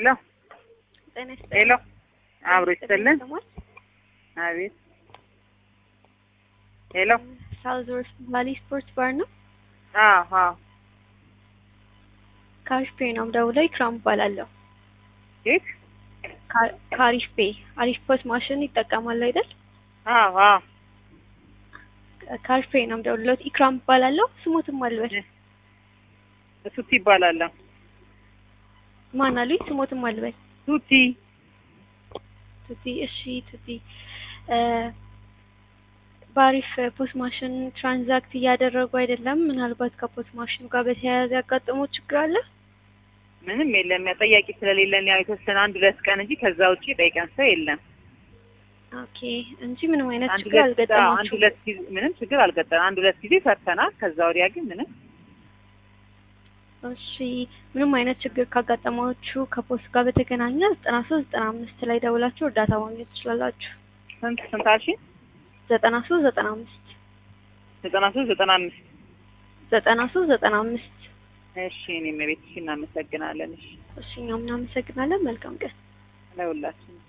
ሄሎ ሄሎ አብሮ ይሰለን አቤት ሄሎ ሳውዝ ቫሊ ስፖርት ባር ነው። አዎ ካሪፍ ፔ ነው ደውለው ኢክራም እባላለሁ። የት ካሪፍ ፔ አሪፍ ፖስ ማሽን ይጠቀማል አይደል? አዎ ካሪፍ ፔ ነው ደውለው ኢክራም እባላለሁ። ስሞትም አልበል ሱቲ ይባላል። ማን አሉኝ? ስሞትም አልበል ሱቲ እሺ ቱቲ ባሪፍ ፖስ ማሽን ትራንዛክት እያደረጉ አይደለም። ምናልባት ከፖስ ማሽኑ ጋር በተያያዘ ያጋጠመው ችግር አለ? ምንም የለም። ጠያቂ ስለሌለን ያው የተወሰነ 1-2 ቀን እንጂ ከዛ ውጪ ጠይቀን ሰው የለም። ኦኬ እንጂ ምንም አይነት ችግር አልገጠማችሁም? 1-2 ጊዜ ምንም ችግር አልገጠመም። 1-2 ጊዜ ፈርተናል። ከዛ ወዲያ ግን ምንም። እሺ ምንም አይነት ችግር ካጋጠማችሁ ከፖስ ጋር በተገናኘ 9395 ላይ ደውላችሁ እርዳታ ማግኘት ትችላላችሁ። ስንት አልሽኝ? 9395 እሺ እኔም ቤትሽ እናመሰግናለን። እሺ እኛም እናመሰግናለን። መልካም ቀን ለሁላችን።